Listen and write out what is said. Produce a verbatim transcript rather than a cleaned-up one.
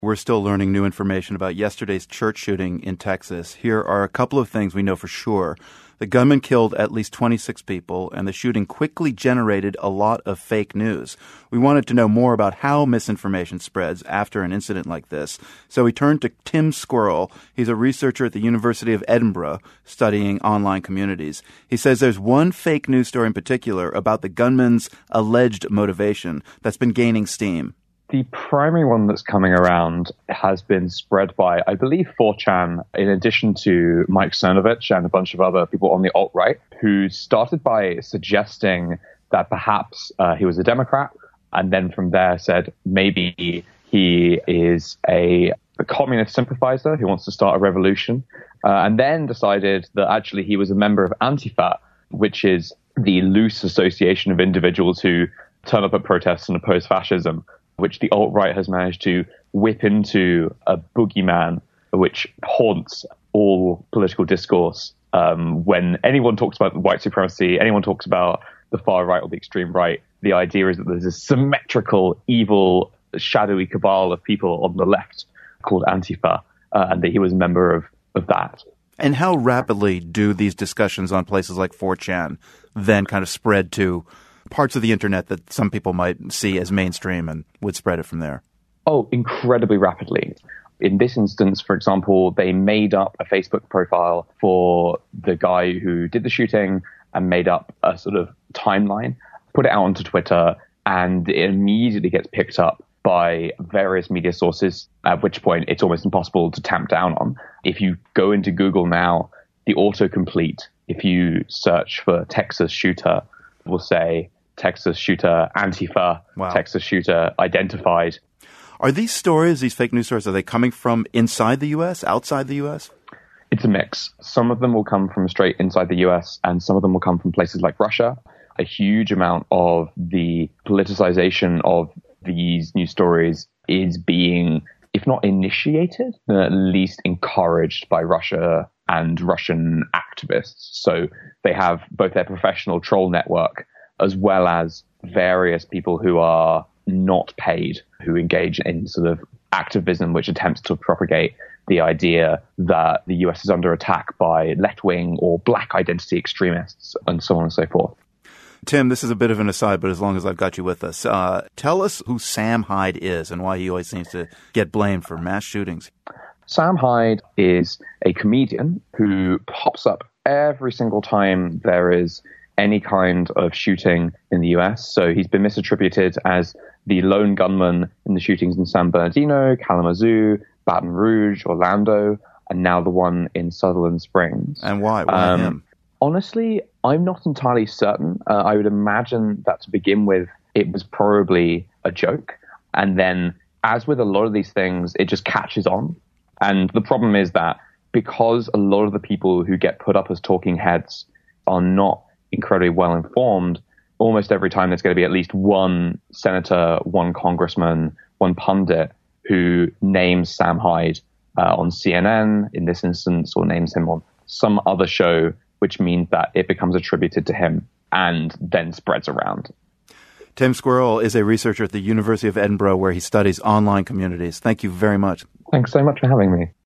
We're still learning new information about yesterday's church shooting in Texas. Here are a couple of things we know for sure. The gunman killed at least twenty-six people, and the shooting quickly generated a lot of fake news. We wanted to know more about how misinformation spreads after an incident like this. So we turned to Tim Squirrell. He's a researcher at the University of Edinburgh studying online communities. He says there's one fake news story in particular about the gunman's alleged motivation that's been gaining steam. The primary one that's coming around has been spread by, I believe, four chan, in addition to Mike Cernovich and a bunch of other people on the alt-right, who started by suggesting that perhaps uh, he was a Democrat, and then from there said maybe he is a, a communist sympathizer who wants to start a revolution, uh, and then decided that actually he was a member of Antifa, which is the loose association of individuals who turn up at protests and oppose fascism, which the alt-right has managed to whip into a boogeyman which haunts all political discourse. Um, when anyone talks about white supremacy, anyone talks about the far right or the extreme right, the idea is that there's a symmetrical, evil, shadowy cabal of people on the left called Antifa, uh, and that he was a member of, of that. And how rapidly do these discussions on places like four chan then kind of spread to parts of the internet that some people might see as mainstream and would spread it from there? Oh, incredibly rapidly. In this instance, for example, they made up a Facebook profile for the guy who did the shooting and made up a sort of timeline, put it out onto Twitter, and it immediately gets picked up by various media sources, at which point it's almost impossible to tamp down on. If you go into Google now, the autocomplete, if you search for Texas shooter, will say Texas shooter, Antifa, wow. Texas shooter identified. Are these stories, these fake news stories, are they coming from inside the U S, outside the U S? It's a mix. Some of them will come from straight inside the U S, and some of them will come from places like Russia. A huge amount of the politicization of these news stories is being, if not initiated, then at least encouraged by Russia and Russian activists. So they have both their professional troll network as well as various people who are not paid, who engage in sort of activism which attempts to propagate the idea that the U S is under attack by left-wing or black identity extremists, and so on and so forth. Tim, this is a bit of an aside, but as long as I've got you with us, uh, tell us who Sam Hyde is and why he always seems to get blamed for mass shootings. Sam Hyde is a comedian who pops up every single time there is any kind of shooting in the U S. So he's been misattributed as the lone gunman in the shootings in San Bernardino, Kalamazoo, Baton Rouge, Orlando, and now the one in Sutherland Springs. And why? Why um, him? Honestly, I'm not entirely certain. Uh, I would imagine that to begin with, it was probably a joke. And then, as with a lot of these things, it just catches on. And the problem is that because a lot of the people who get put up as talking heads are not incredibly well informed, almost every time there's going to be at least one senator, one congressman, one pundit who names Sam Hyde uh, on C N N in this instance, or names him on some other show, which means that it becomes attributed to him and then spreads around. Tim Squirrell is a researcher at the University of Edinburgh where he studies online communities. Thank you very much. Thanks so much for having me.